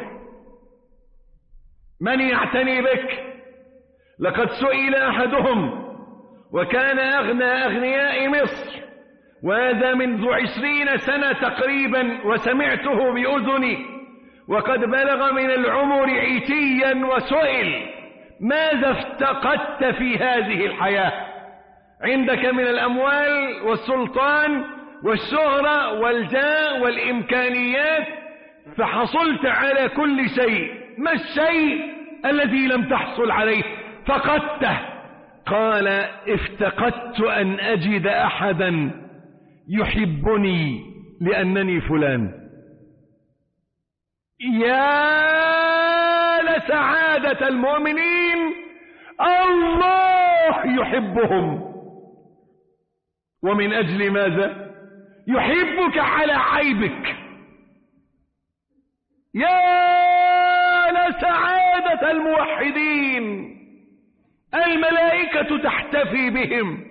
من يعتني بك؟ لقد سئل أحدهم وكان أغنى أغنياء مصر، وهذا منذ عشرين سنة تقريبا، وسمعته بأذني، وقد بلغ من العمر عتيا، وسئل: ماذا افتقدت في هذه الحياة؟ عندك من الأموال والسلطان والشهرة والجاه والإمكانيات، فحصلت على كل شيء، ما الشيء الذي لم تحصل عليه فقدته؟ قال: افتقدت أن أجد أحدا يحبني لأنني فلان. يا لسعادة المؤمنين، الله يحبهم. ومن أجل ماذا؟ يحبك على عيبك. يا لسعادة الموحدين، الملائكة تحتفي بهم.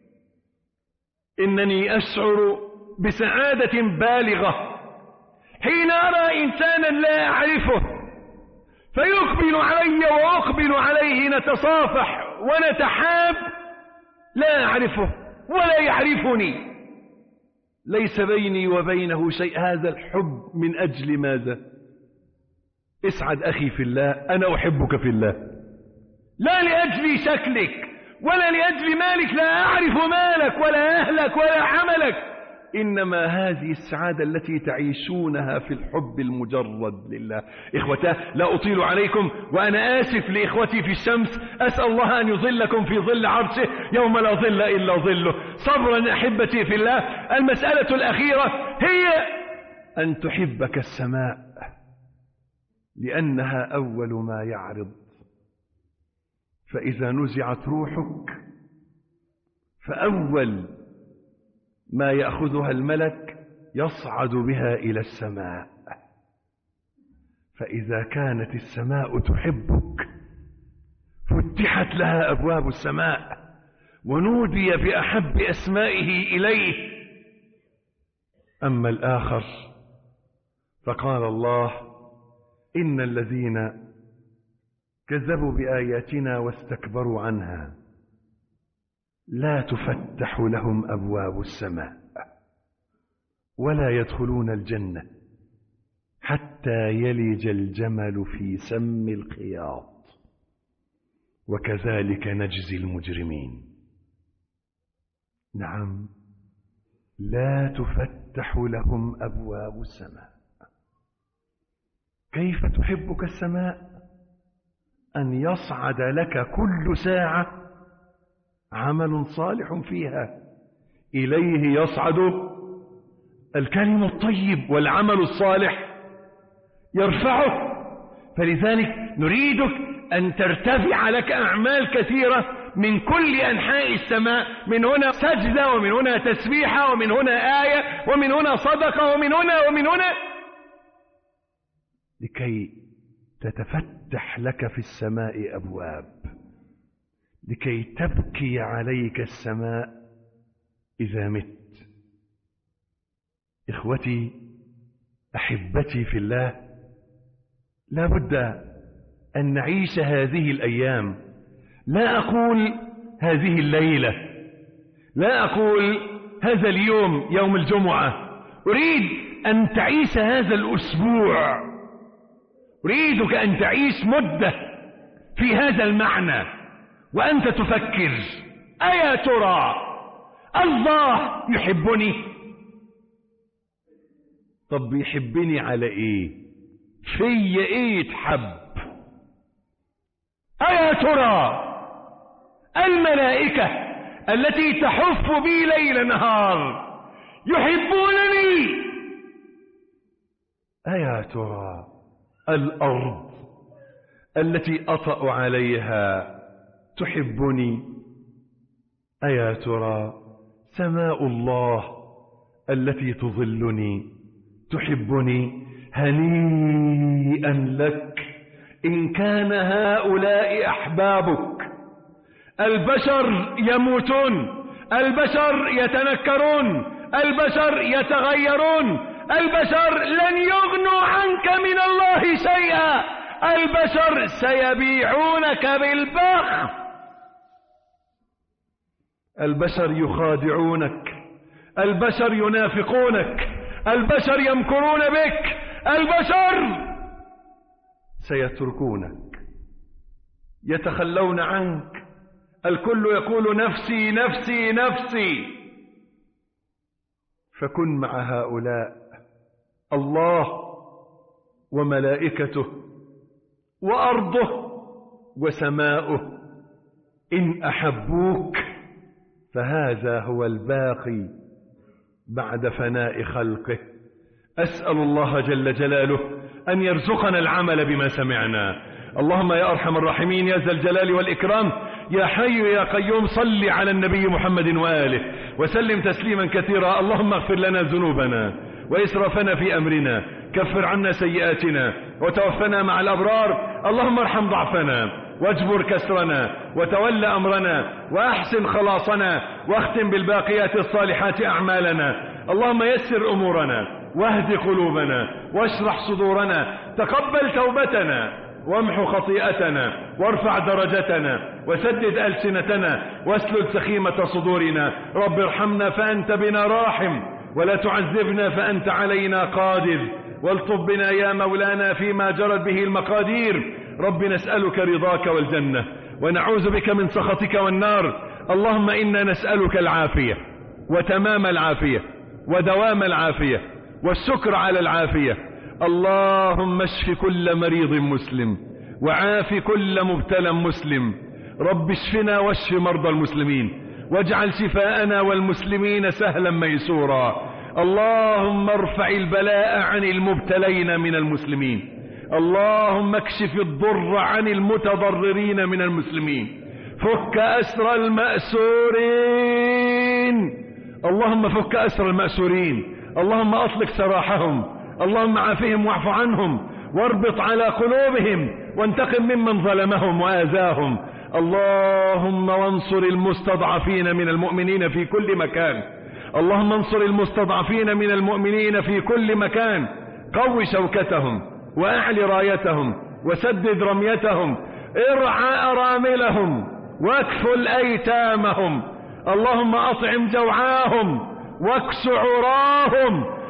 إنني أشعر بسعادة بالغة حين أرى إنسانا لا أعرفه فيقبل علي وأقبل عليه، نتصافح ونتحاب، لا أعرفه ولا يعرفني، ليس بيني وبينه شيء. هذا الحب من أجل ماذا؟ اسعد أخي في الله، أنا أحبك في الله، لا لأجل شكلك ولا لأجل مالك، لا أعرف مالك ولا أهلك ولا عملك، إنما هذه السعادة التي تعيشونها في الحب المجرد لله. إخوتاه، لا أطيل عليكم، وأنا آسف لإخوتي في الشمس، أسأل الله أن يظلكم في ظل عرشه يوم لا ظل إلا ظله. صبرا أحبتي في الله. المسألة الأخيرة هي أن تحبك السماء، لأنها أول ما يعرض، فإذا نزعت روحك فأول ما يأخذها الملك يصعد بها إلى السماء. فإذا كانت السماء تحبك فتحت لها أبواب السماء، ونودي بأحب أسمائه إليه. أما الآخر فقال الله: إن الذين كذبوا بآياتنا واستكبروا عنها لا تفتح لهم أبواب السماء ولا يدخلون الجنة حتى يلج الجمل في سم الخياط وكذلك نجزي المجرمين. نعم، لا تفتح لهم أبواب السماء. كيف تحبك السماء؟ أن يصعد لك كل ساعة عمل صالح فيها، إليه يصعد الكلم الطيب والعمل الصالح يرفعه. فلذلك نريدك أن ترتفع لك أعمال كثيرة من كل أنحاء السماء، من هنا سجدة، ومن هنا تسبيحة، ومن هنا آية، ومن هنا صدقة، ومن هنا ومن هنا، لكي تتفتح لك في السماء أبواب، لكي تبكي عليك السماء إذا مت. إخوتي أحبتي في الله، لا بد أن نعيش هذه الأيام. لا أقول هذه الليلة، لا أقول هذا اليوم يوم الجمعة، أريد أن تعيش هذا الأسبوع، أريدك أن تعيش مدة في هذا المعنى، وأنت تفكر: أيا ترى الله يحبني؟ طب يحبني على إيه؟ في إيه يتحب؟ أيا ترى الملائكة التي تحف بي ليل نهار يحبونني؟ أيا ترى الأرض التي أطأ عليها تحبني؟ أيا ترى سماء الله التي تظلني تحبني؟ هنيئا لك إن كان هؤلاء أحبابك. البشر يموتون، البشر يتنكرون، البشر يتغيرون، البشر لن يغنوا عنك من الله شيئا، البشر سيبيعونك بالبخس، البشر يخادعونك، البشر ينافقونك، البشر يمكرون بك، البشر سيتركونك، يتخلون عنك. الكل يقول نفسي نفسي نفسي. فكن مع هؤلاء. الله وملائكته وأرضه وسماؤه إن أحبوك فهذا هو الباقي بعد فناء خلقه. أسأل الله جل جلاله أن يرزقنا العمل بما سمعنا. اللهم يا أرحم الراحمين يا ذا الجلال والإكرام يا حي يا قيوم صل على النبي محمد وآله وسلم تسليما كثيرا. اللهم اغفر لنا ذنوبنا وإسرافنا في أمرنا، كفر عنا سيئاتنا وتوفنا مع الأبرار. اللهم ارحم ضعفنا واجبر كسرنا وتول أمرنا وأحسن خلاصنا واختم بالباقيات الصالحات أعمالنا. اللهم يسر أمورنا واهد قلوبنا واشرح صدورنا، تقبل توبتنا وامحو خطيئتنا وارفع درجتنا وسدد ألسنتنا واسلل سخيمة صدورنا. رب ارحمنا فأنت بنا راحم، ولا تعذبنا فأنت علينا قادر، والطف بنا يا مولانا فيما جرت به المقادير. رب نسألك رضاك والجنة ونعوذ بك من سخطك والنار. اللهم إنا نسألك العافية وتمام العافية ودوام العافية والشكر على العافية. اللهم اشف كل مريض مسلم وعاف كل مبتلى مسلم. رب اشفنا واشف مرضى المسلمين واجعل شفاءنا والمسلمين سهلا ميسورا. اللهم ارفع البلاء عن المبتلين من المسلمين. اللهم اكشف الضر عن المتضررين من المسلمين. فك أسر المأسورين. اللهم فك أسر المأسورين. اللهم أطلق سراحهم. اللهم عافهم واعف عنهم واربط على قلوبهم وانتقم ممن ظلمهم وآذاهم. اللهم وانصر المستضعفين من المؤمنين في كل مكان. اللهم انصر المستضعفين من المؤمنين في كل مكان. قو شوكتهم وأعل رايتهم وسدد رميتهم. ارعى أراملهم واكفل أيتامهم. اللهم أطعم جوعاهم واكس عراهم.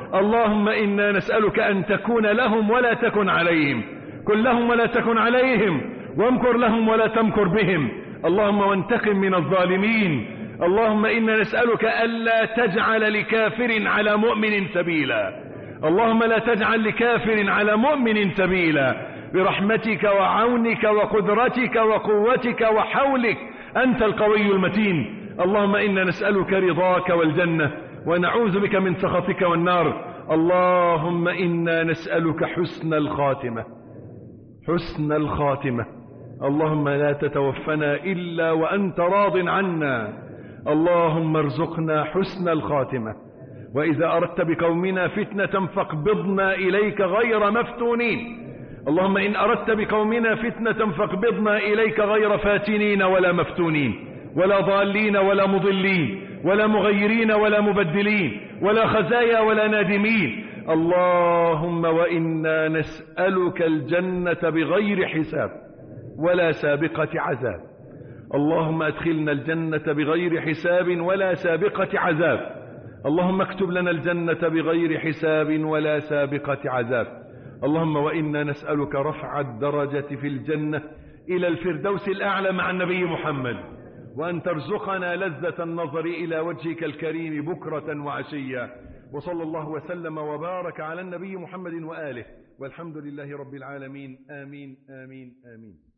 اللهم إنا نسألك أن تكون لهم ولا تكن عليهم، كن لهم ولا تكن عليهم، وامكر لهم ولا تمكر بهم. اللهم وانتقم من الظالمين. اللهم إنا نسألك ألا تجعل لكافر على مؤمن سبيلا، اللهم لا تجعل لكافر على مؤمن سبيلا، برحمتك وعونك وقدرتك وقوتك وحولك، أنت القوي المتين. اللهم إنا نسألك رضاك والجنة، ونعوذ بك من سخطك والنار. اللهم إنا نسألك حسن الخاتمة، حسن الخاتمة. اللهم لا تتوفنا إلا وأنت راض عنا. اللهم ارزقنا حسن الخاتمة، وإذا أردت بقومنا فتنة فاقبضنا إليك غير مفتونين. اللهم إن أردت بقومنا فتنة فاقبضنا إليك غير فاتنين ولا مفتونين ولا ضالين ولا مضلين ولا مغيرين ولا مبدلين ولا خزايا ولا نادمين. اللهم وإنا نسألك الجنة بغير حساب ولا سابقة عذاب. اللهم أدخلنا الجنة بغير حساب ولا سابقة عذاب. اللهم اكتب لنا الجنة بغير حساب ولا سابقة عذاب. اللهم وإنا نسألك رفع الدرجة في الجنة إلى الفردوس الأعلى مع النبي محمد، وأن ترزقنا لذة النظر إلى وجهك الكريم بكرة وعشيا. وصلى الله وسلم وبارك على النبي محمد وآله، والحمد لله رب العالمين. آمين آمين آمين.